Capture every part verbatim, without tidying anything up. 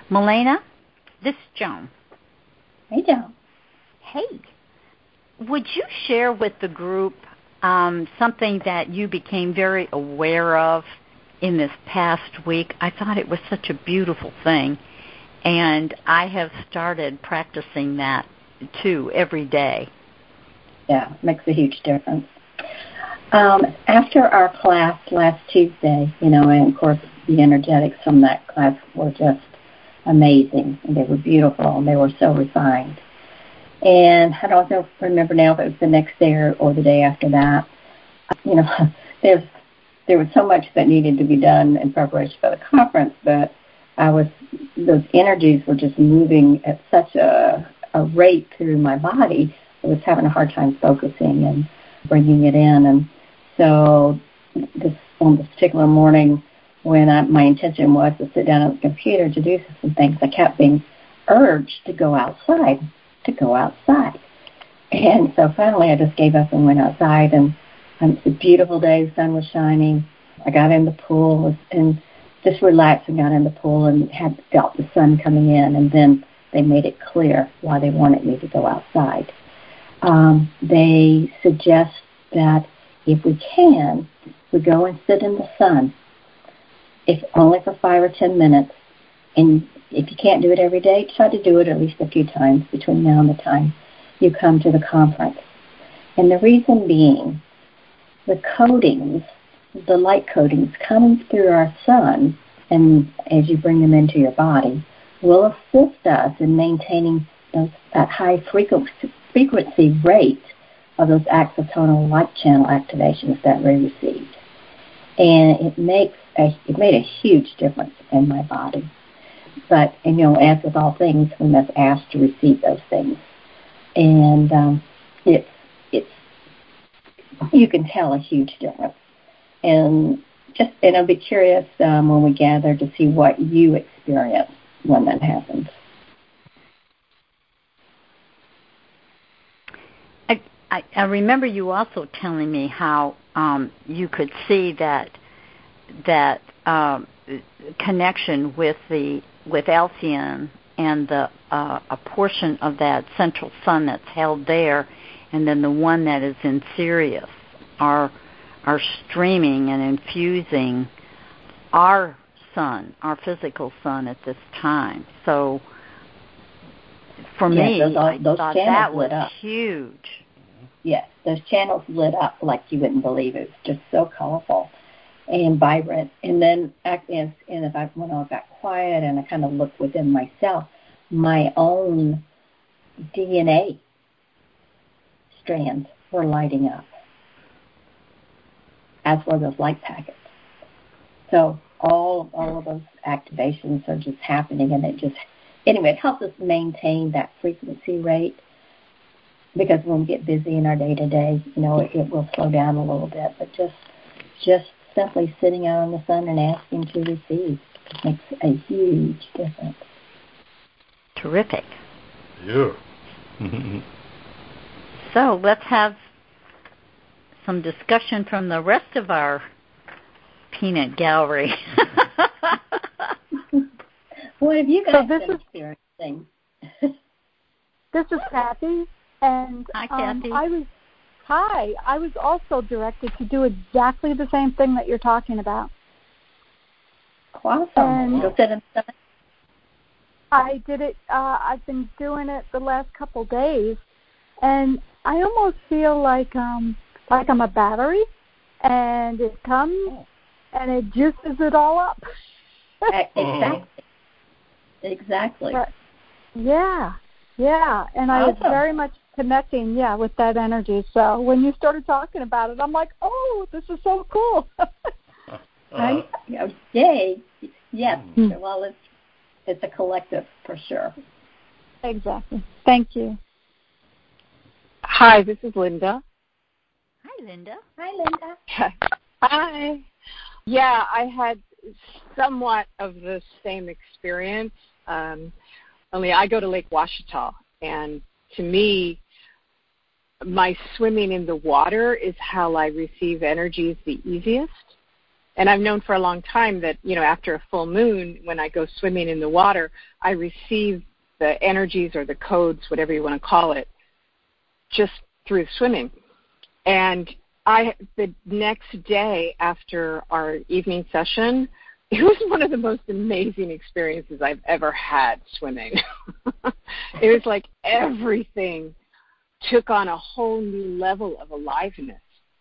Milena, this is Joan. Hey, Joan. Hey. Would you share with the group um, something that you became very aware of in this past week? I thought it was such a beautiful thing, and I have started practicing that, too, every day. Yeah, it makes a huge difference. Um, after our class last Tuesday, you know, and of course the energetics from that class were just amazing, and they were beautiful, and they were so refined. And I don't know, remember now if it was the next day or, or the day after that. You know, there's there was so much that needed to be done in preparation for the conference, but I was those energies were just moving at such a, a rate through my body. I was having a hard time focusing and bringing it in, and so this on this particular morning, when I, my intention was to sit down at the computer to do some things, I kept being urged to go outside, to go outside. And so finally I just gave up and went outside, and um, it was a beautiful day, the sun was shining. I got in the pool and just relaxed and got in the pool and had felt the sun coming in, and then they made it clear why they wanted me to go outside. Um, they suggest that if we can, we go and sit in the sun, if only for five or ten minutes. And if you can't do it every day, try to do it at least a few times between now and the time you come to the conference. And the reason being, the coatings, the light coatings coming through our sun, and as you bring them into your body, will assist us in maintaining those, that high frequency, frequency rate of those axonal light channel activations that we received. And it makes a, it made a huge difference in my body. But, and, you know, as with all things, we must ask to receive those things. And um, it's, it's, you can tell a huge difference. And just, and I'll be curious um, when we gather to see what you experience when that happens. I, I, I remember you also telling me how um, you could see that that um, connection with the with Alcyon and the uh, a portion of that central sun that's held there, and then the one that is in Sirius are are streaming and infusing our sun, our physical sun at this time. So for yes, me, those, I those thought that was up. huge. Yes, those channels lit up like you wouldn't believe. It was just so colorful and vibrant. And then, and if I, when I got quiet and I kind of looked within myself, my own D N A strands were lighting up, as were those light packets. So all all of those activations are just happening, and it just, anyway, it helps us maintain that frequency rate, because when we get busy in our day-to-day, you know, it, it will slow down a little bit. But just just simply sitting out in the sun and asking to receive makes a huge difference. Terrific. Yeah. So let's have some discussion from the rest of our peanut gallery. What have you guys so this been is, experiencing? This is Kathy. And hi, um, Kathy. I was, hi, I was also directed to do exactly the same thing that you're talking about. Awesome. And Go sit in the sun. I did it, uh, I've been doing it the last couple days, and I almost feel like um, like I'm a battery, and it comes, oh. and it juices it all up. Exactly. Exactly. But, yeah, yeah, and I awesome. was very much connecting, yeah, with that energy. So when you started talking about it, I'm like, oh, this is so cool. uh, I, yay. Yes. Mm. Well, it's it's a collective for sure. Exactly. Thank you. Hi, this is Linda. Hi, Linda. Hi, Linda. Hi. Yeah, I had somewhat of the same experience. Um, only I go to Lake Ouachita, and to me, my swimming in the water is how I receive energies the easiest. And I've known for a long time that, you know, after a full moon, when I go swimming in the water, I receive the energies or the codes, whatever you want to call it, just through swimming. And I, the next day after our evening session, it was one of the most amazing experiences I've ever had swimming. It was like everything took on a whole new level of aliveness.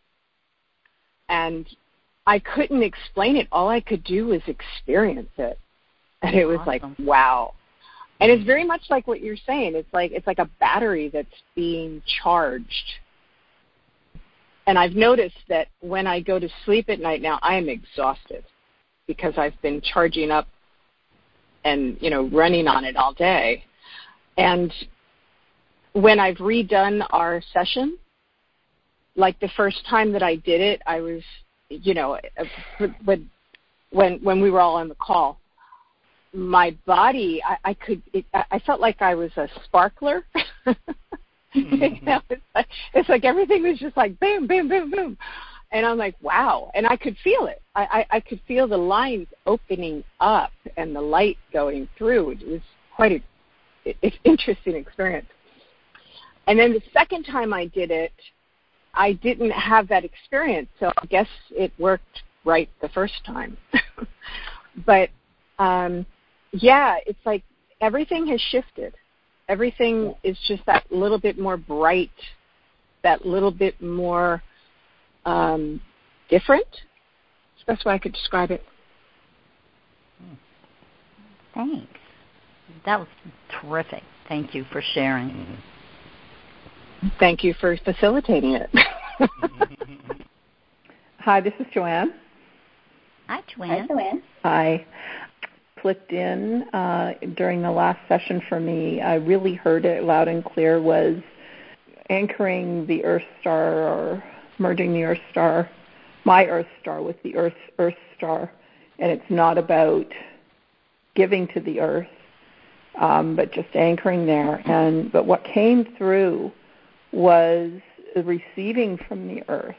And I couldn't explain it. All I could do was experience it. And it was awesome. Like, wow. And it's very much like what you're saying. It's like it's like a battery that's being charged. And I've noticed that when I go to sleep at night now, I am exhausted because I've been charging up and, you know, running on it all day. And when I've redone our session, like the first time that I did it, I was, you know, when when when we were all on the call, my body, I, I could, it, I felt like I was a sparkler. Mm-hmm. You know, it's, like, it's like everything was just like boom, boom, boom, boom. And I'm like, wow. And I could feel it. I, I, I could feel the lines opening up and the light going through. It was quite a it's interesting experience. And then the second time I did it, I didn't have that experience, so I guess it worked right the first time. But, um, yeah, it's like everything has shifted. Everything is just that little bit more bright, that little bit more um, different. That's the best way I could describe it. Thanks. That was terrific. Thank you for sharing. Thank you for facilitating it. Hi, this is Joanne. Hi, Joanne. Hi, Joanne. Hi. Clicked in uh, during the last session for me. I really heard it loud and clear, was anchoring the Earth Star or merging the Earth Star, my Earth Star with the Earth Earth Star. And it's not about giving to the Earth, um, but just anchoring there. And but what came through was receiving from the Earth.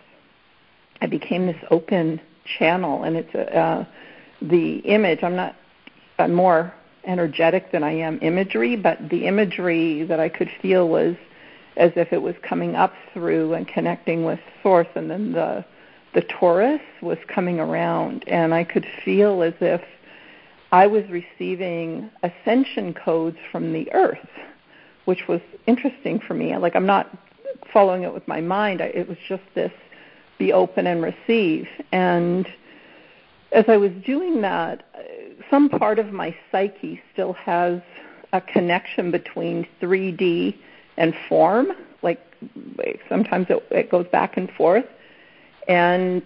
I became this open channel, and it's a, uh, the image. I'm not. I'm more energetic than I am imagery, but the imagery that I could feel was as if it was coming up through and connecting with Source, and then the the torus was coming around, and I could feel as if I was receiving ascension codes from the Earth, which was interesting for me. Like, I'm not following it with my mind. I, it was just this be open and receive. And as I was doing that, some part of my psyche still has a connection between three D and form. Like, sometimes it, it goes back and forth. And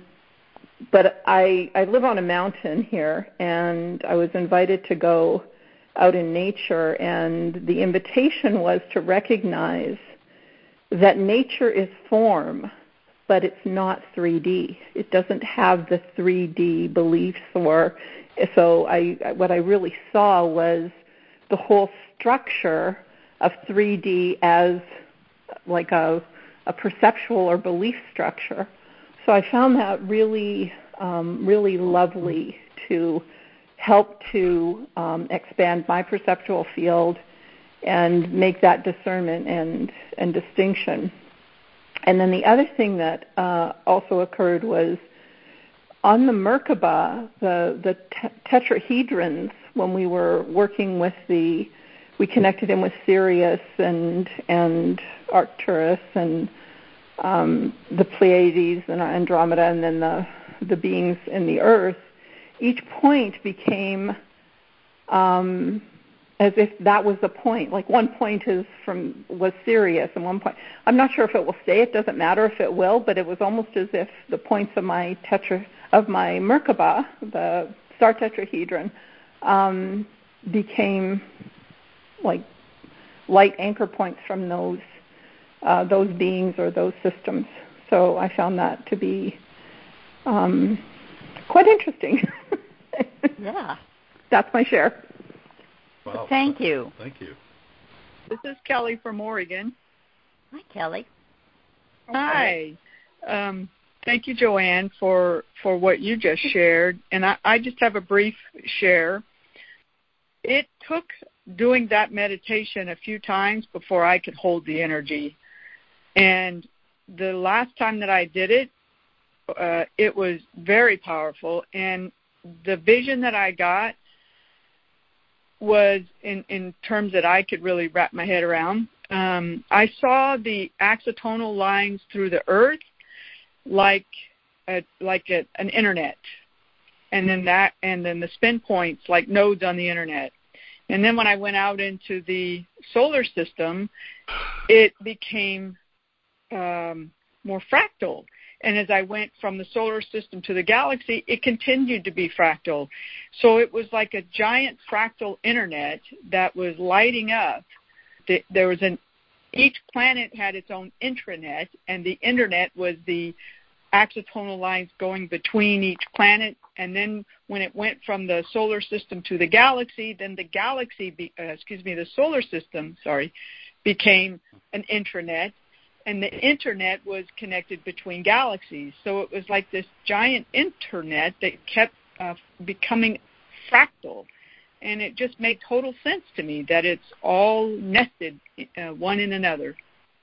but I, I live on a mountain here, and I was invited to go out in nature, and the invitation was to recognize that nature is form, but it's not three D. It doesn't have the three D beliefs. Or so I, what I really saw was the whole structure of three D as like a, a perceptual or belief structure. So I found that really, um, really lovely to help to um, expand my perceptual field and make that discernment and, and distinction. And then the other thing that uh, also occurred was on the Merkaba, the, the te- tetrahedrons, when we were working with the, we connected in with Sirius and, and Arcturus and um, the Pleiades and Andromeda, and then the, the beings in the Earth, each point became um, as if that was the point. Like, one point is from was Sirius, and one point, I'm not sure if it will stay. It doesn't matter if it will, but it was almost as if the points of my tetra of my Merkaba, the star tetrahedron, um, became like light anchor points from those uh, those beings or those systems. So I found that to be um, quite interesting. Yeah. That's my share. Wow. Thank you. Thank you. This is Kelly from Oregon. Hi, Kelly. Hi. Um, thank you, Joanne, for, for what you just shared. And I, I just have a brief share. It took doing that meditation a few times before I could hold the energy. And the last time that I did it, uh, it was very powerful. And the vision that I got was in, in terms that I could really wrap my head around. Um, I saw the axonal lines through the earth like a, like a, an internet, and then that, and then the spin points like nodes on the internet. And then when I went out into the solar system, it became um, more fractal. And as I went from the solar system to the galaxy, it continued to be fractal. So it was like a giant fractal internet that was lighting up. There was an, each planet had its own intranet, and the internet was the axonal lines going between each planet. And then when it went from the solar system to the galaxy, then the galaxy, be, uh, excuse me, the solar system, sorry, became an intranet. And the internet was connected between galaxies. So it was like this giant internet that kept uh, becoming fractal. And it just made total sense to me that it's all nested uh, one in another.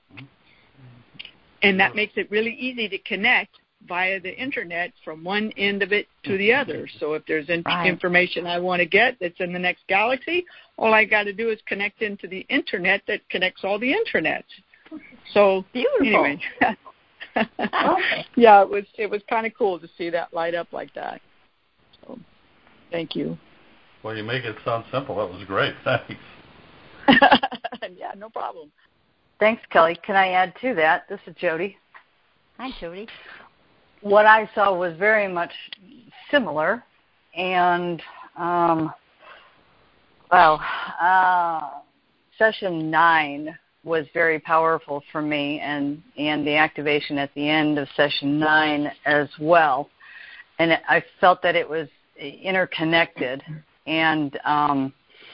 And that makes it really easy to connect via the internet from one end of it to the other. So if there's in- right. information I want to get that's in the next galaxy, all I got to do is connect into the internet that connects all the intranets. So beautiful. Anyway, yeah, it was it was kind of cool to see that light up like that. So, thank you. Well, you make it sound simple. That was great. Thanks. Yeah, no problem. Thanks, Kelly. Can I add to that? This is Jody. Hi, Jody. What I saw was very much similar, and um, well, uh, session nine was very powerful for me, and, and the activation at the end of session nine as well. And I felt that it was interconnected. And um,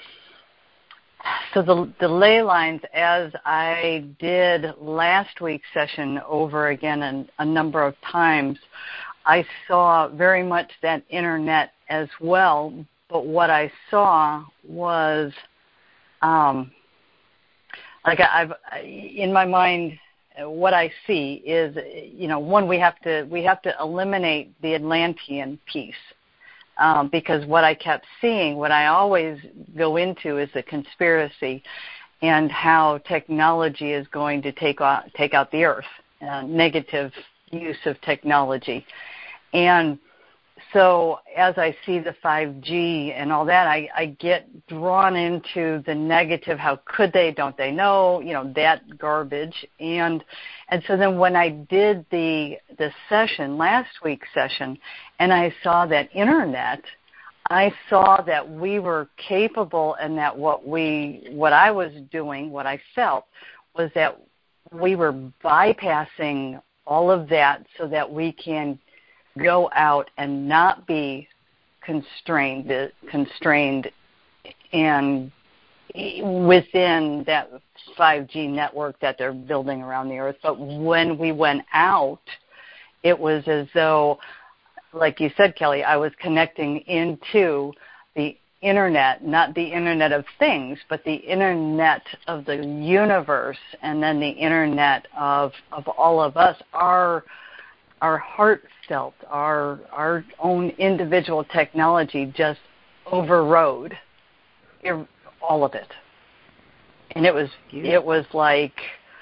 so the, the ley lines, as I did last week's session over again a, a number of times, I saw very much that internet as well. But what I saw was... Um, Like I've in my mind, what I see is, you know, one we have to we have to eliminate the Atlantean piece um, because what I kept seeing, what I always go into, is the conspiracy and how technology is going to take out take out the Earth, uh, negative use of technology, and so as I see the five G and all that, I, I get drawn into the negative. How could they? Don't they know? You know, that garbage. And and so then when I did the the session, last week's session, and I saw that internet, I saw that we were capable, and that what we what I was doing, what I felt, was that we were bypassing all of that so that we can go out and not be constrained, constrained, and within that five G network that they're building around the Earth. But when we went out, it was as though, like you said, Kelly, I was connecting into the internet, not the internet of things, but the internet of the universe, and then the internet of of all of us, our our heartfelt, our our own individual technology just overrode all of it, and it was it was like,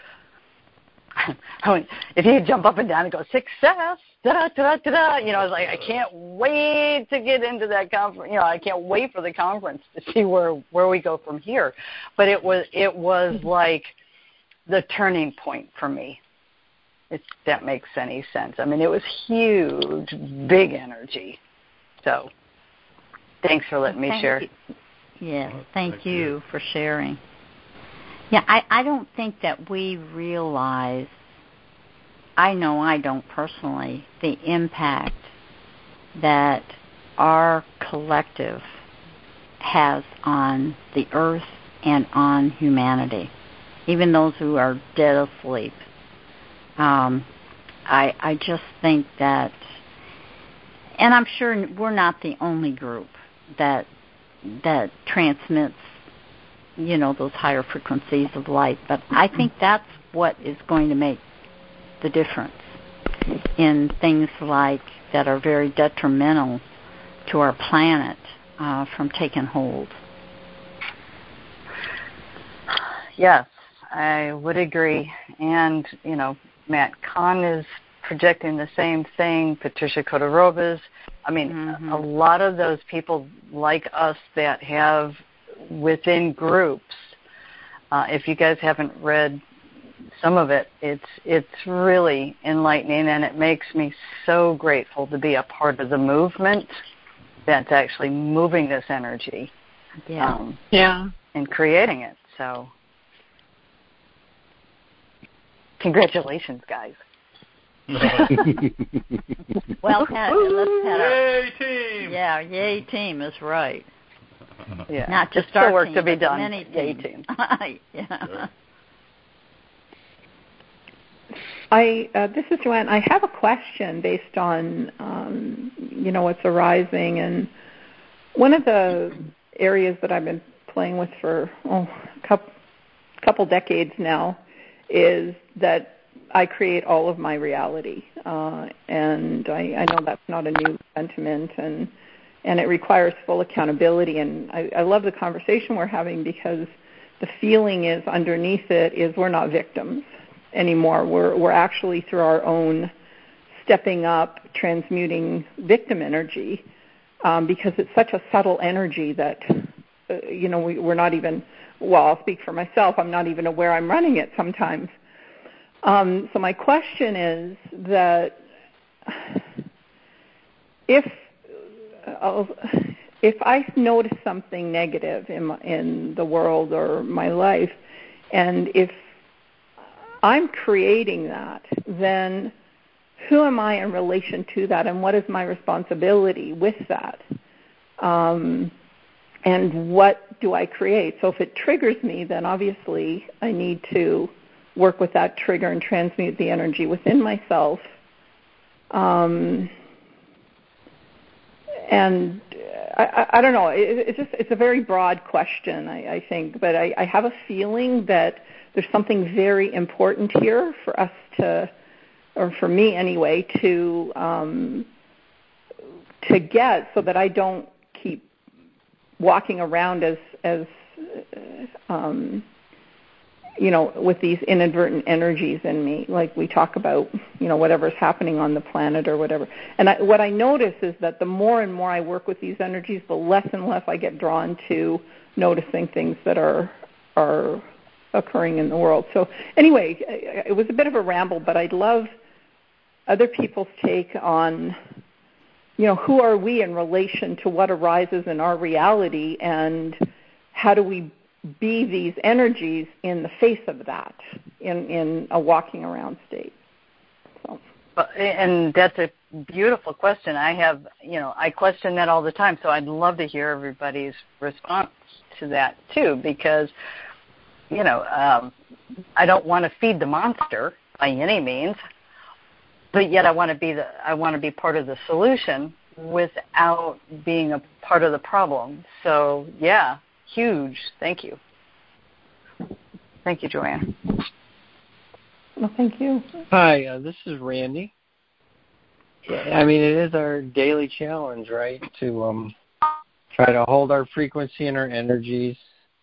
I mean, if you could jump up and down and go success, da da da da, you know, I was like, I can't wait to get into that conference. You know, I can't wait for the conference to see where where we go from here. But it was it was like the turning point for me. If that makes any sense. I mean, it was huge, big energy. So thanks for letting well, me share. You. Yes, thank, thank you, you for sharing. Yeah, I, I don't think that we realize, I know I don't personally, the impact that our collective has on the earth and on humanity, even those who are dead asleep. Um, I I just think that, and I'm sure we're not the only group that that transmits, you know, those higher frequencies of light, but I think that's what is going to make the difference in things like that are very detrimental to our planet uh, from taking hold. Yes, I would agree. And, you know, Matt Kahn is projecting the same thing, Patricia Khodorkovsky. I mean, mm-hmm. a lot of those people like us that have within groups, uh, if you guys haven't read some of it, it's it's really enlightening, and it makes me so grateful to be a part of the movement that's actually moving this energy. Yeah. Um, yeah. And creating it. So, congratulations, guys. Well, Pat, let's pat Yay, team! Yeah, yay, team is right. Yeah. Not just There's our work team, to be but done. Many Yay, teams. team. Yeah. I uh, this is Joanne. I have a question based on um, you know what's arising, and one of the areas that I've been playing with for oh, a couple, couple decades now is that I create all of my reality, uh, and I, I know that's not a new sentiment, and and it requires full accountability. And I, I love the conversation we're having because the feeling is underneath it is we're not victims anymore. We're we're actually through our own stepping up, transmuting victim energy, um, because it's such a subtle energy that uh, you know we, we're not even. Well, I'll speak for myself. I'm not even aware I'm running it sometimes. Um, so my question is that if uh, if I notice something negative in my, in the world or my life, and if I'm creating that, then who am I in relation to that, and what is my responsibility with that? Um, and what do I create? So if it triggers me, then obviously I need to work with that trigger and transmute the energy within myself. Um, and I, I, I don't know. It, it's just it's a very broad question, I, I think, but I, I have a feeling that there's something very important here for us to, or for me anyway, to um, to get, so that I don't keep walking around as as um, you know, with these inadvertent energies in me, like we talk about, you know, whatever's happening on the planet or whatever. And I, what I notice is that the more and more I work with these energies, the less and less I get drawn to noticing things that are are occurring in the world. So anyway, it was a bit of a ramble, but I'd love other people's take on, you know, who are we in relation to what arises in our reality, and how do we be these energies in the face of that, in, in a walking around state. So. And that's a beautiful question. I have, you know, I question that all the time, so I'd love to hear everybody's response to that too, because, you know, um, I don't want to feed the monster by any means, but yet I want to be the, I want to be part of the solution without being a part of the problem. So, yeah. Huge. Thank you. Thank you, Joanne. Well, thank you. Hi, uh, this is Randy. I mean, it is our daily challenge, right, to um, try to hold our frequency and our energies,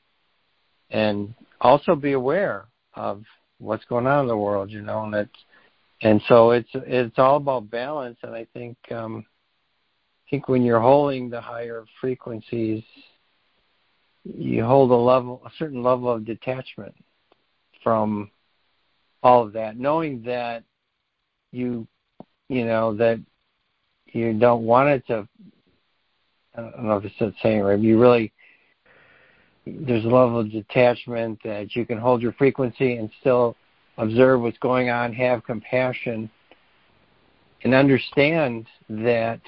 and also be aware of what's going on in the world, you know, and it's, and so it's it's all about balance. And I think um, I think when you're holding the higher frequencies, you hold a level, a certain level of detachment from all of that, knowing that you, you know, that you don't want it to, I don't know if it's that saying right, you really, there's a level of detachment that you can hold your frequency and still observe what's going on, have compassion, and understand that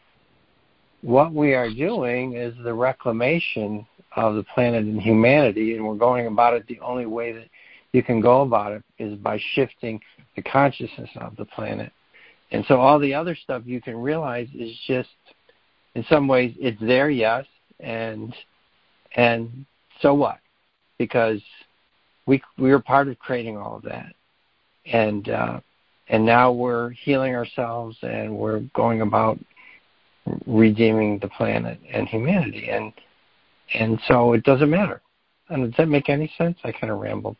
what we are doing is the reclamation of the planet and humanity, and we're going about it the only way that you can go about it is by shifting the consciousness of the planet. And so all the other stuff you can realize is just, in some ways, it's there, yes, and and so what? Because we we were part of creating all of that, and uh, and now we're healing ourselves, and we're going about redeeming the planet and humanity, and and so it doesn't matter. And does that make any sense? I kind of rambled.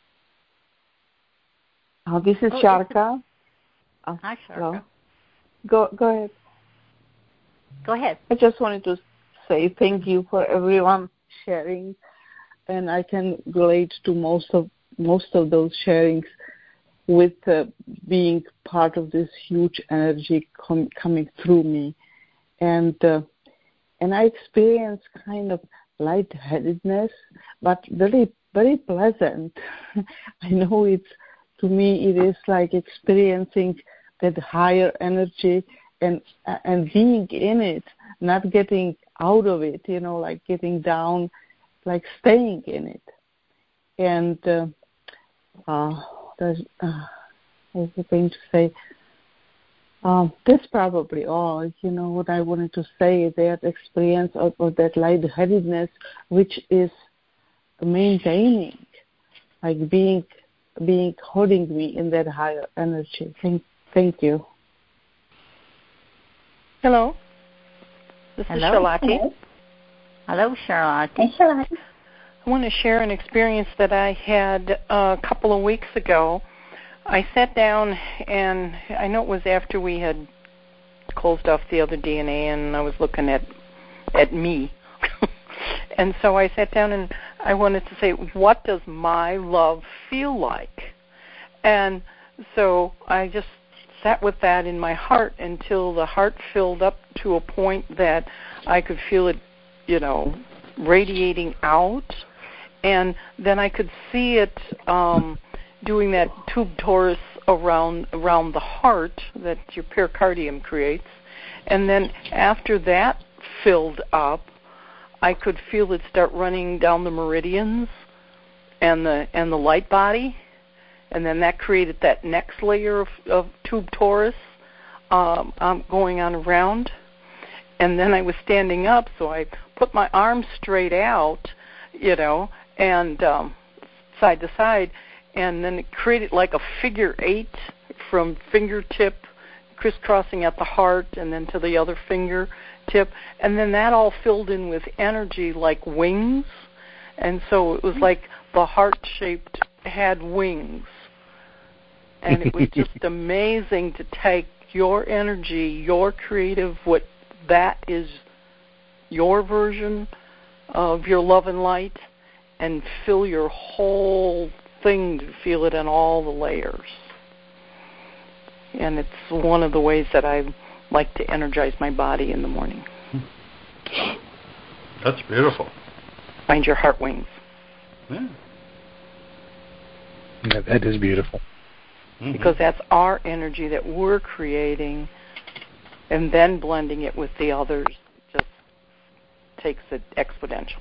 Oh, this is oh, Sharka. Oh, Hi, Sharka. hello. Go go ahead. Go ahead. I just wanted to say thank you for everyone sharing, and I can relate to most of most of those sharings with uh, being part of this huge energy com- coming through me, and uh, and I experience kind of lightheadedness, but very very pleasant. I know it's to me it is like experiencing that higher energy and and being in it, not getting out of it, you know, like getting down, like staying in it. And uh, uh, there's, uh, I was going to say, um, that's probably all. You know, what I wanted to say, that experience of, of that lightheadedness, which is maintaining, like being being holding me in that higher energy. Thank, thank you. Hello. This Hello. is Charlotte. Hello. Hello, Charlotte. Hey, Charlotte. I want to share an experience that I had a couple of weeks ago. I sat down, and I know it was after we had closed off the other D N A, and I was looking at at me. And so I sat down, and I wanted to say, what does my love feel like? And so I just sat with that in my heart until the heart filled up to a point that I could feel it, you know, radiating out. And then I could see it um, doing that tube torus around around the heart that your pericardium creates. And then after that filled up, I could feel it start running down the meridians and the and the light body. And then that created that next layer of, of tube torus um, um, going on around. And then I was standing up, so I put my arms straight out, you know, and um, side to side, and then it created like a figure eight from fingertip crisscrossing at the heart and then to the other fingertip. And then that all filled in with energy like wings. And so it was like the heart-shaped had wings. And it was just amazing to take your energy, your creative, what that is your version of your love and light, and fill your whole thing to feel it in all the layers. And it's one of the ways that I like to energize my body in the morning. That's beautiful. Find your heart wings. Yeah. Yeah, that is beautiful. Mm-hmm. Because that's our energy that we're creating, and then blending it with the others just takes it exponential.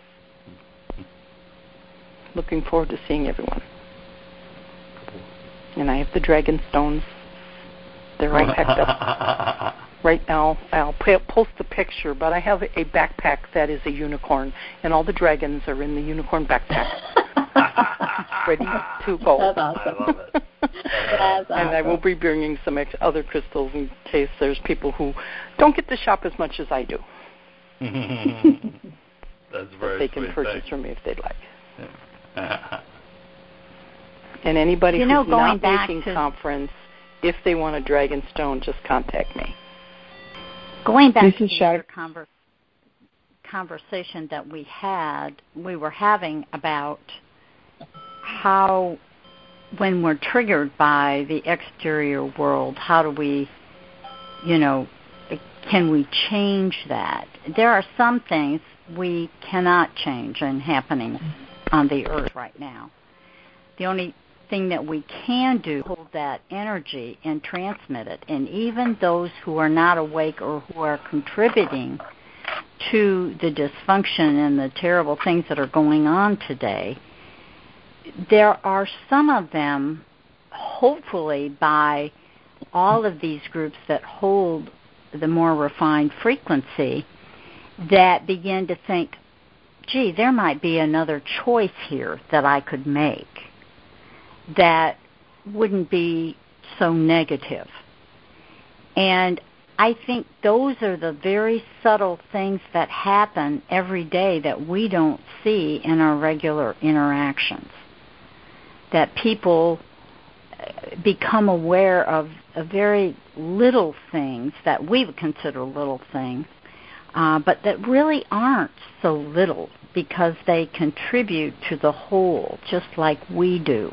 Looking forward to seeing everyone. And I have the dragon stones. They're right packed up. Right now, I'll post the picture, but I have a backpack that is a unicorn, and all the dragons are in the unicorn backpack. Ready to go. That's awesome. I love it. That's awesome. And I will be bringing some ex- other crystals in case there's people who don't get to shop as much as I do. That's very They sweet. can purchase Thanks. from me if they'd like. Yeah. And anybody You know, who's going not back making to- conference, if they want a dragon stone, just contact me. Going back This to is the Shar- other conver- conversation that we had, we were having about how, when we're triggered by the exterior world, how do we, you know, can we change that? There are some things we cannot change and happening on the earth right now. The only thing that we can do is hold that energy and transmit it. And even those who are not awake or who are contributing to the dysfunction and the terrible things that are going on today, there are some of them, hopefully by all of these groups that hold the more refined frequency, that begin to think, gee, there might be another choice here that I could make that wouldn't be so negative. And I think those are the very subtle things that happen every day that we don't see in our regular interactions. That people become aware of, of very little things that we would consider little things, uh, but that really aren't so little because they contribute to the whole just like we do.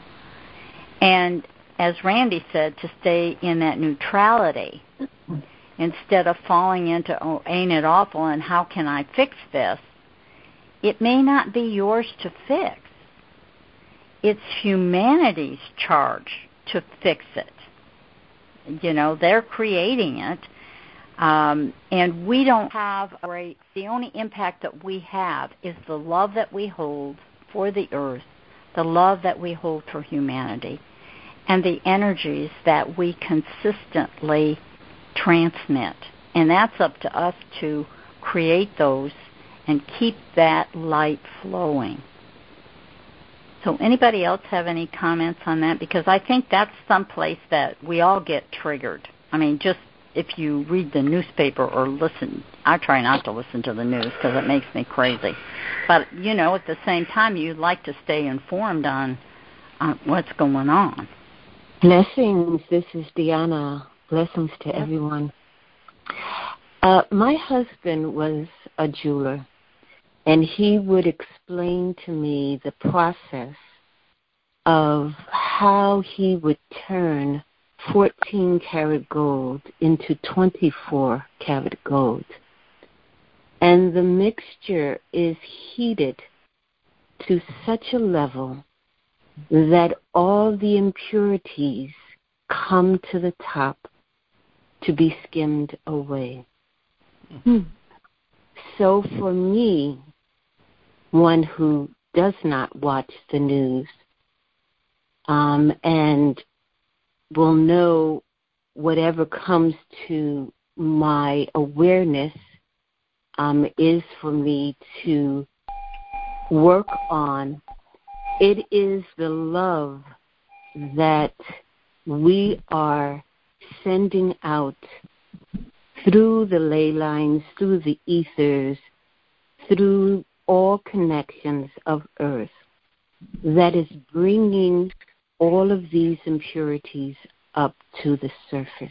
And as Randy said, to stay in that neutrality instead of falling into, oh, ain't it awful and how can I fix this? It may not be yours to fix. It's humanity's charge to fix it. You know, they're creating it. Um, and we don't have a great, the only impact that we have is the love that we hold for the earth, the love that we hold for humanity, and the energies that we consistently transmit. And that's up to us to create those and keep that light flowing. So anybody else have any comments on that? Because I think that's someplace that we all get triggered. I mean, just if you read the newspaper or listen, I try not to listen to the news because it makes me crazy. But, you know, at the same time, you'd like to stay informed on, on what's going on. Blessings. This is Deanna. Blessings to Yes. everyone. Uh, my husband was a jeweler, and he would explain to me the process of how he would turn fourteen karat gold into twenty-four karat gold. And the mixture is heated to such a level that all the impurities come to the top to be skimmed away. Hmm. So for me, one who does not watch the news um, and will know whatever comes to my awareness um, is for me to work on. It is the love that we are sending out through the ley lines, through the ethers, through all connections of earth, that is bringing all of these impurities up to the surface.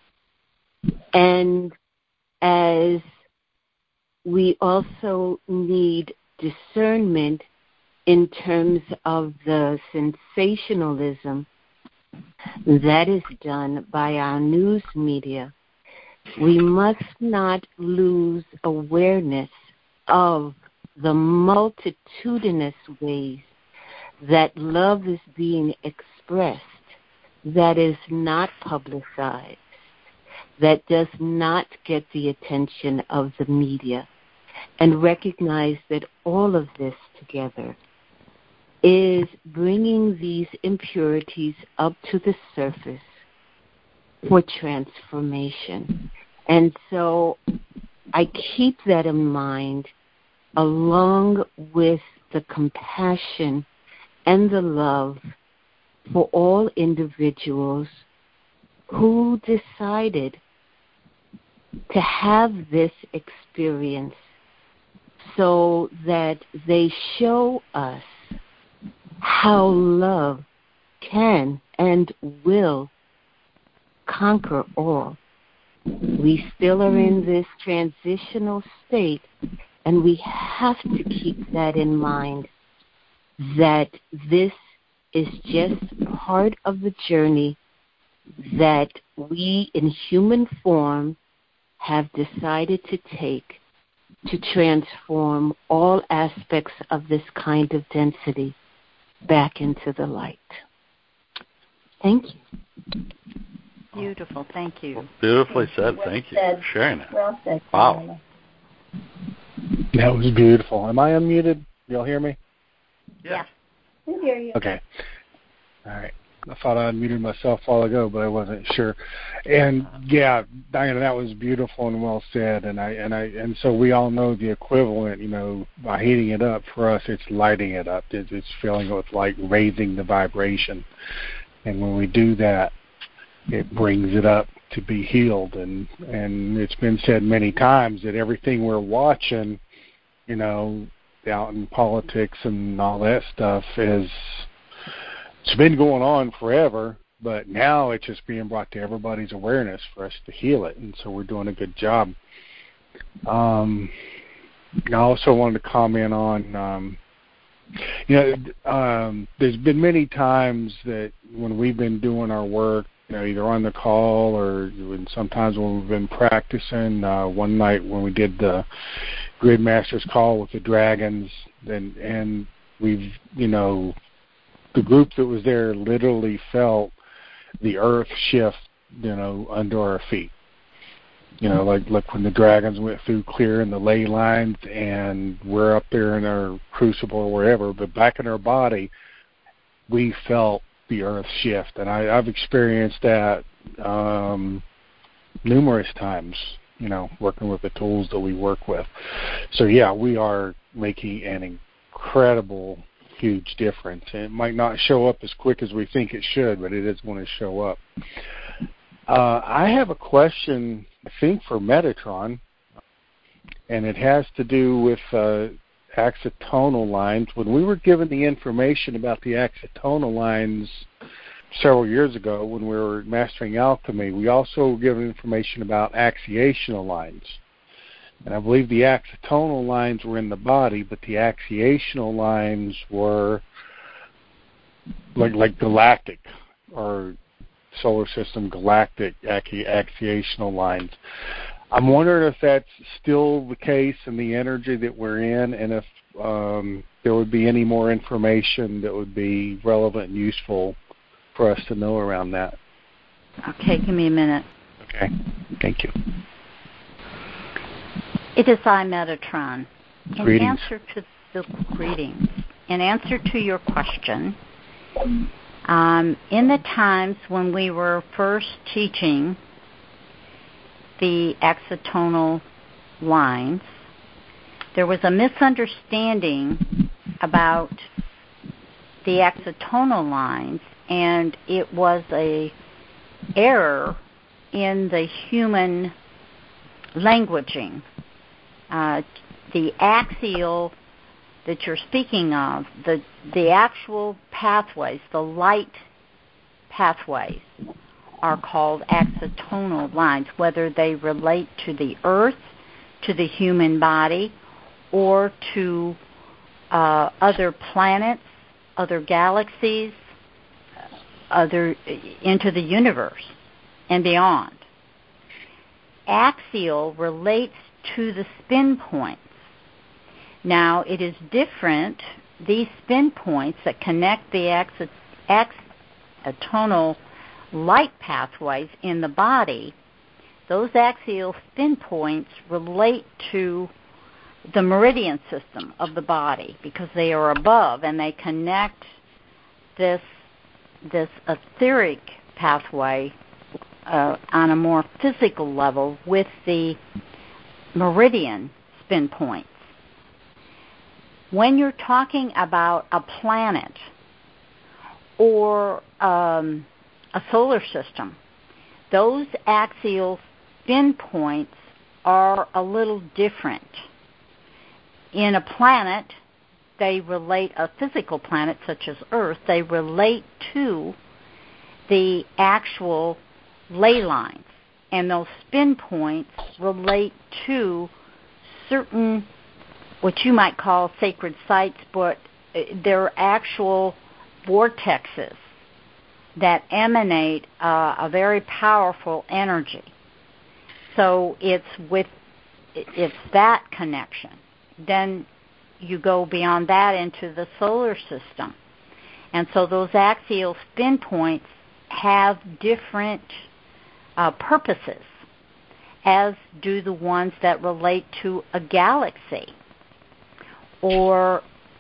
And as we also need discernment in terms of the sensationalism that is done by our news media, we must not lose awareness of the multitudinous ways that love is being expressed that is not publicized, that does not get the attention of the media, and recognize that all of this together is bringing these impurities up to the surface for transformation. And so I keep that in mind, along with the compassion and the love for all individuals who decided to have this experience so that they show us how love can and will conquer all. We still are in this transitional state, and we have to keep that in mind, that this is just part of the journey that we in human form have decided to take to transform all aspects of this kind of density back into the light. Thank you. Beautiful. Thank you. Beautifully said. Well Thank you said. for sharing that. Well said. Wow. That was beautiful. Am I unmuted? Y'all hear me? Yeah. We hear you. Okay. All right. I thought I unmuted myself a while ago, but I wasn't sure. And yeah, Diana, that was beautiful and well said. And I and I and so we all know the equivalent. You know, by heating it up, for us, it's lighting it up. It's, it's filling it with light, raising the vibration. And when we do that, it brings it up to be healed. And and it's been said many times that everything we're watching, you know, out in politics and all that stuff is. It's been going on forever, but now it's just being brought to everybody's awareness for us to heal it, and so we're doing a good job. Um, I also wanted to comment on, um, you know, um, there's been many times that when we've been doing our work, you know, either on the call or when sometimes when we've been practicing. Uh, one night when we did the Grid Masters call with the dragons, and and we've, you know. The group that was there literally felt the earth shift, you know, under our feet. You know, like like when the dragons went through clearing the ley lines, and we're up there in our crucible or wherever, but back in our body, we felt the earth shift, and I, I've experienced that um, numerous times. You know, working with the tools that we work with. So yeah, we are making an incredible. Huge difference. And it might not show up as quick as we think it should, but it is going to show up. Uh, I have a question, I think, for Metatron, and it has to do with uh, axonal lines. When we were given the information about the axonal lines several years ago when we were mastering alchemy, we also were given information about axiational lines. And I believe the axonal lines were in the body, but the axiational lines were like like galactic or solar system galactic axi- axiational lines. I'm wondering if that's still the case in the energy that we're in, and if um, there would be any more information that would be relevant and useful for us to know around that. Okay, give me a minute. Okay, thank you. It is I, Metatron. In Greetings. answer to the greetings, in answer to your question, um, in the times when we were first teaching the axonal lines, there was a misunderstanding about the axonal lines, and it was a error in the human languaging. Uh, the axial that you're speaking of, the the actual pathways, the light pathways, are called axonal lines, whether they relate to the earth, to the human body, or to uh, other planets, other galaxies, other into the universe and beyond. Axial relates to the spin points. Now, it is different, these spin points that connect the axonal light pathways in the body, those axial spin points relate to the meridian system of the body because they are above and they connect this, this etheric pathway uh, on a more physical level with the meridian spin points. When you're talking about a planet or um, a solar system, those axial spin points are a little different. In a planet, they relate, a physical planet such as Earth, they relate to the actual ley lines. And those spin points relate to certain, what you might call sacred sites, but they're actual vortexes that emanate uh, a very powerful energy. So it's with it's that connection. Then you go beyond that into the solar system. And so those axial spin points have different uh, purposes, as do the ones that relate to a galaxy or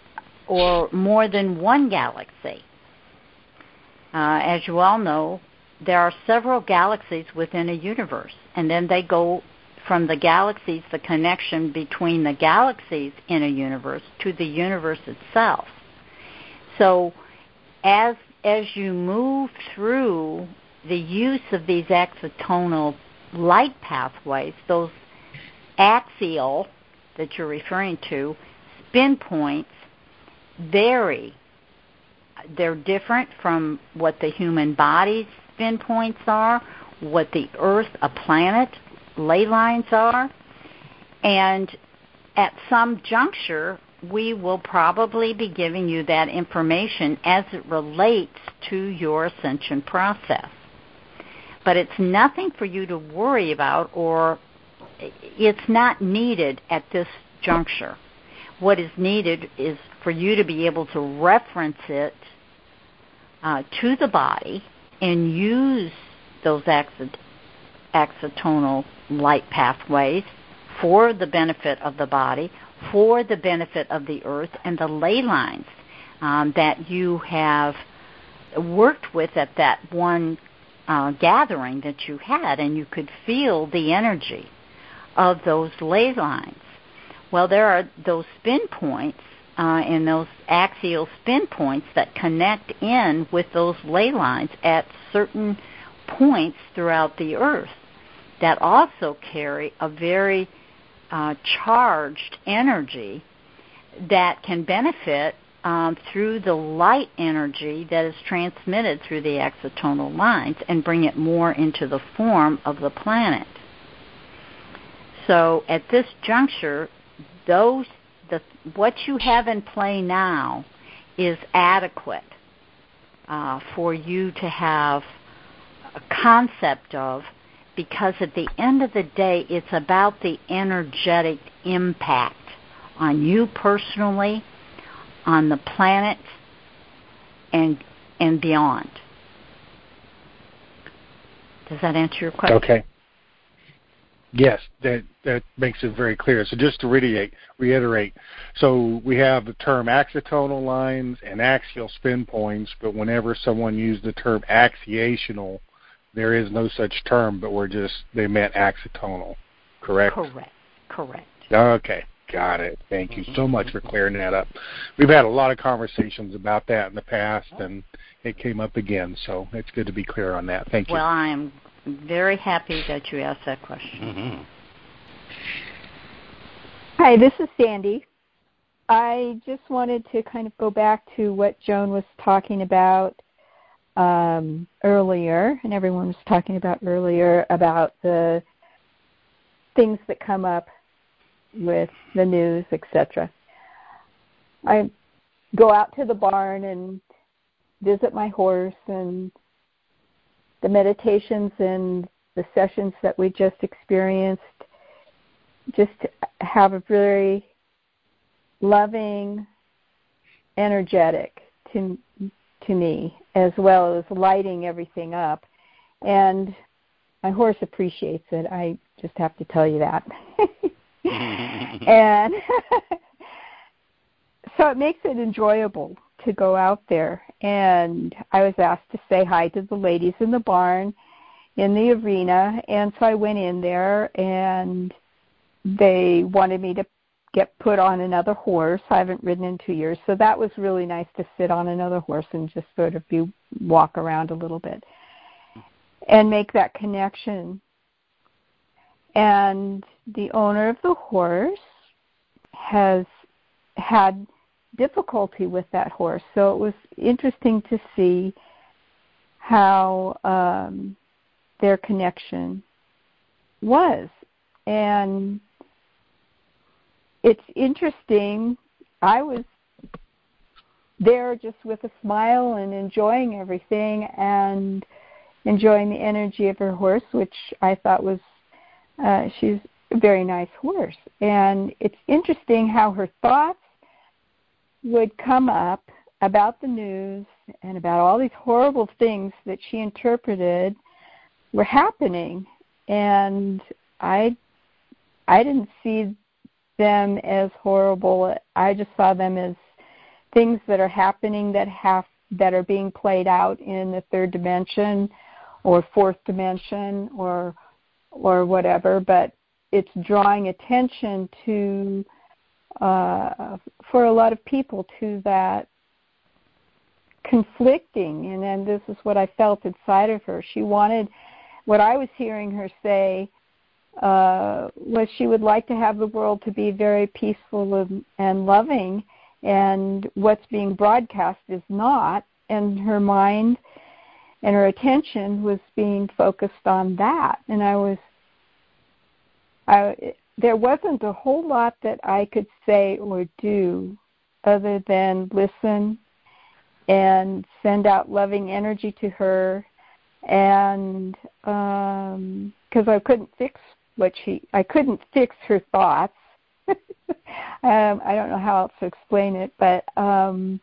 or more than one galaxy. Uh, as you all know, there are several galaxies within a universe, and then they go from the galaxies, the connection between the galaxies in a universe to the universe itself. So as as you move through the use of these exotonal light pathways, those axial that you're referring to, spin points vary. They're different from what the human body's spin points are, what the Earth, a planet, ley lines are, and at some juncture, we will probably be giving you that information as it relates to your ascension process. But it's nothing for you to worry about, or it's not needed at this juncture. What is needed is for you to be able to reference it uh, to the body and use those axit- exotonal light pathways for the benefit of the body, for the benefit of the Earth, and the ley lines um, that you have worked with at that one uh, gathering that you had, and you could feel the energy of those ley lines. Well, there are those spin points uh, and those axial spin points that connect in with those ley lines at certain points throughout the Earth that also carry a very uh, charged energy that can benefit um, through the light energy that is transmitted through the exotonal lines and bring it more into the form of the planet. So at this juncture, those the what you have in play now is adequate uh, for you to have a concept of, because at the end of the day, it's about the energetic impact on you personally, on the planet, and and beyond. Does that answer your question? Okay. Yes, that that makes it very clear. So just to reiterate, reiterate, so we have the term axiatonal lines and axial spin points, but whenever someone used the term axiational, there is no such term, but we're just, they meant axiatonal, correct? Correct, correct. Okay, got it. Thank you so much for clearing that up. We've had a lot of conversations about that in the past, and it came up again, so it's good to be clear on that. Thank you. Well, I am very happy that you asked that question. Mm-hmm. Hi, this is Sandy. I just wanted to kind of go back to what Joan was talking about um, earlier, and everyone was talking about earlier, about the things that come up with the news, et cetera. I go out to the barn and visit my horse, and the meditations and the sessions that we just experienced just have a very loving, energetic to to me, as well as lighting everything up. And my horse appreciates it. I just have to tell you that. And so it makes it enjoyable to go out there. And I was asked to say hi to the ladies in the barn, in the arena, and so I went in there, and they wanted me to get put on another horse. I haven't ridden in two years, so that was really nice to sit on another horse and just sort of be, walk around a little bit and make that connection. And the owner of the horse has had difficulty with that horse, so it was interesting to see how um, their connection was. And it's interesting. I was there just with a smile and enjoying everything and enjoying the energy of her horse, which I thought was, uh, she's a very nice horse. And it's interesting how her thoughts would come up about the news and about all these horrible things that she interpreted were happening. And I, I didn't see them as horrible. I just saw them as things that are happening that have that are being played out in the third dimension or fourth dimension or or whatever, but it's drawing attention to uh, for a lot of people to that conflicting, and then this is what I felt inside of her. She wanted, what I was hearing her say uh, was she would like to have the world to be very peaceful and, and loving, and what's being broadcast is not, and her mind and her attention was being focused on that. And I was, I, there wasn't a whole lot that I could say or do other than listen and send out loving energy to her, and um, because I couldn't fix what she, I couldn't fix her thoughts. um, I don't know how else to explain it, but um,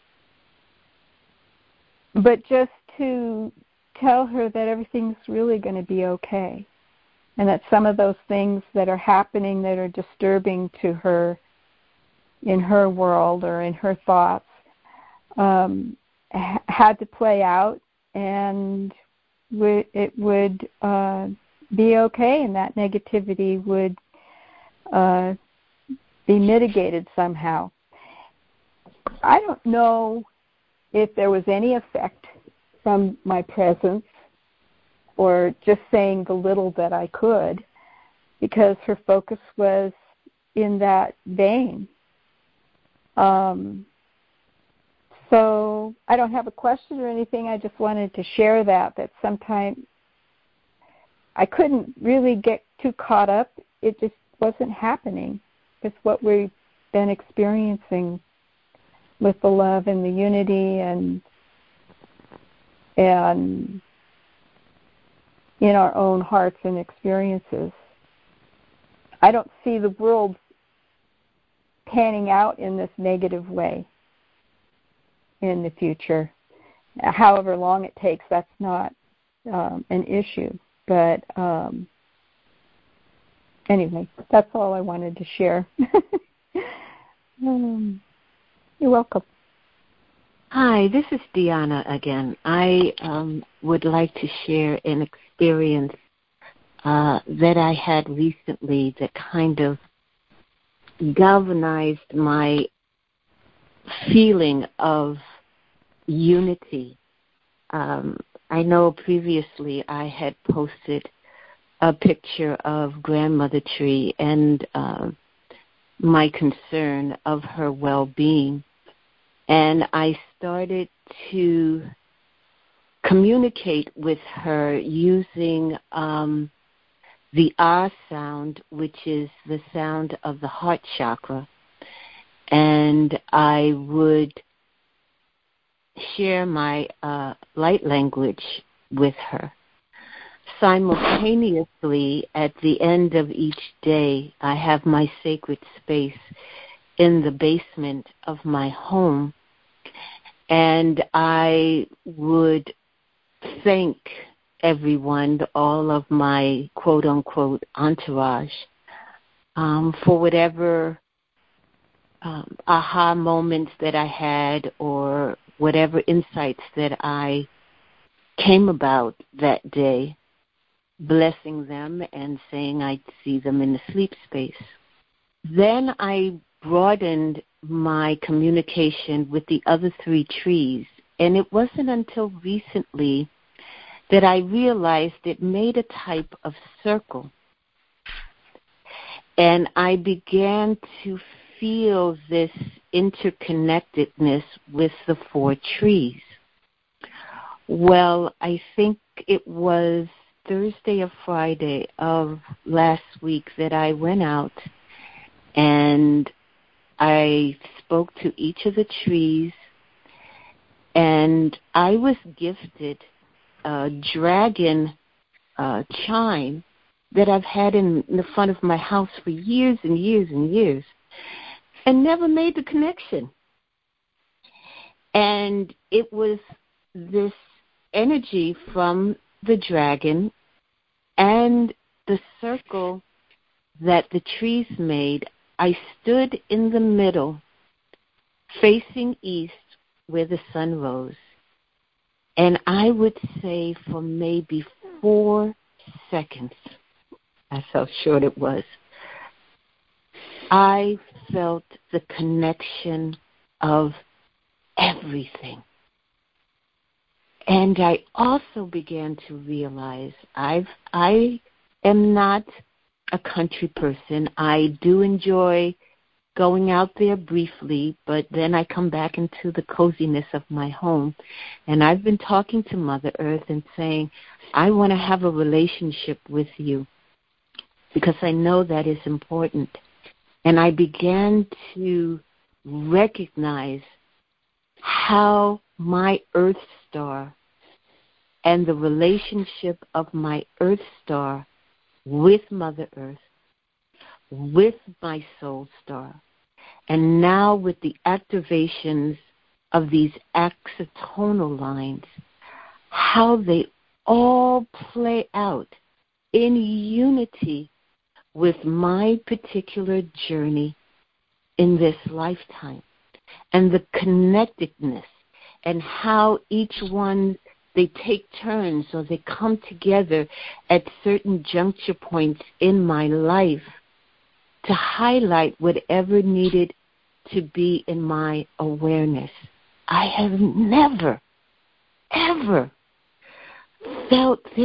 but just to tell her that everything's really going to be okay, and that some of those things that are happening that are disturbing to her in her world or in her thoughts um, ha- had to play out, and w- it would uh, be okay, and that negativity would uh, be mitigated somehow. I don't know if there was any effect from my presence or just saying the little that I could, because her focus was in that vein. Um, so I don't have a question or anything. I just wanted to share that, that sometimes I couldn't really get too caught up. It just wasn't happening. It's what we've been experiencing with the love and the unity and and in our own hearts and experiences. I don't see the world panning out in this negative way in the future. However long it takes, that's not um, an issue. But um, anyway, that's all I wanted to share. um, you're welcome. Hi, this is Deanna again. I um, would like to share an experience uh, that I had recently that kind of galvanized my feeling of unity. Um, I know previously I had posted a picture of Grandmother Tree and uh, my concern of her well-being. And I started to communicate with her using um, the R sound, which is the sound of the heart chakra. And I would share my uh, light language with her. Simultaneously, at the end of each day, I have my sacred space in the basement of my home, and I would thank everyone, all of my quote-unquote entourage, um, for whatever um, aha moments that I had or whatever insights that I came about that day, blessing them and saying I'd see them in the sleep space. Then I broadened my communication with the other three trees, and it wasn't until recently that I realized it made a type of circle. And I began to feel this interconnectedness with the four trees. Well, I think it was Thursday or Friday of last week that I went out and I spoke to each of the trees, and I was gifted a dragon uh, chime that I've had in the front of my house for years and years and years and never made the connection. And it was this energy from the dragon and the circle that the trees made. I stood in the middle facing east where the sun rose. And I would say for maybe four seconds, that's how short it was, I felt the connection of everything. And I also began to realize I've, I am not a country person. I do enjoy going out there briefly, but then I come back into the coziness of my home. And I've been talking to Mother Earth and saying, I want to have a relationship with you because I know that is important. And I began to recognize how my Earth star and the relationship of my Earth star with Mother Earth, with my soul star, and now with the activations of these axonal lines, how they all play out in unity with my particular journey in this lifetime, and the connectedness, and how each one, they take turns or they come together at certain juncture points in my life to highlight whatever needed to be in my awareness. I have never, ever felt this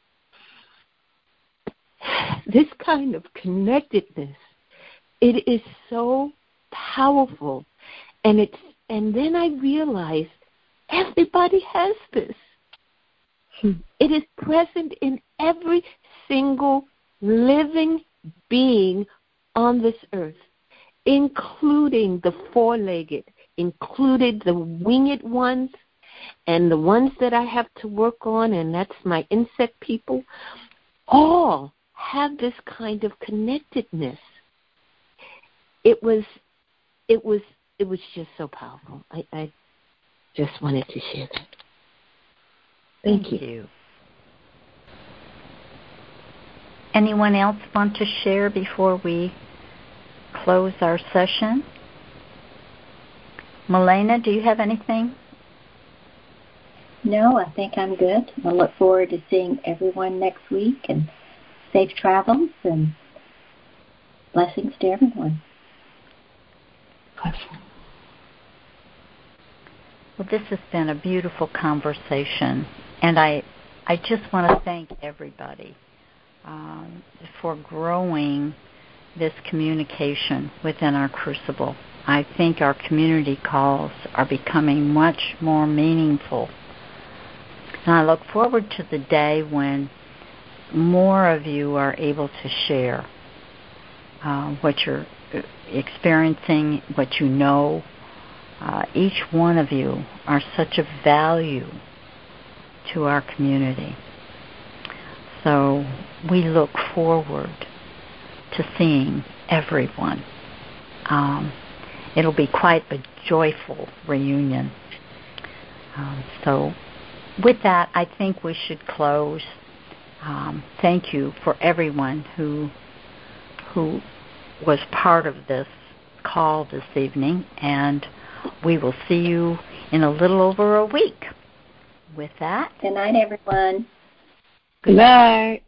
this kind of connectedness. It is so powerful. And it's and then I realized everybody has this. Hmm. It is present in every single living being on this earth, including the four-legged, included the winged ones, and the ones that I have to work on, and that's my insect people, all have this kind of connectedness. It was, it was, it was just so powerful. I, I just wanted to share that. Thank, Thank you. you. Anyone else want to share before we close our session? Milena, do you have anything? No, I think I'm good. I look forward to seeing everyone next week, and safe travels and blessings to everyone. Well, this has been a beautiful conversation, and I, I just want to thank everybody um, for growing this communication within our crucible. I think our community calls are becoming much more meaningful. And I look forward to the day when more of you are able to share uh, what you're experiencing, what you know. Uh, each one of you are such a value to our community. So we look forward to seeing everyone. Um, it'll be quite a joyful reunion. Um, so with that, I think we should close. Um, thank you for everyone who who was part of this call this evening, and we will see you in a little over a week. With that, good night, everyone. Good night.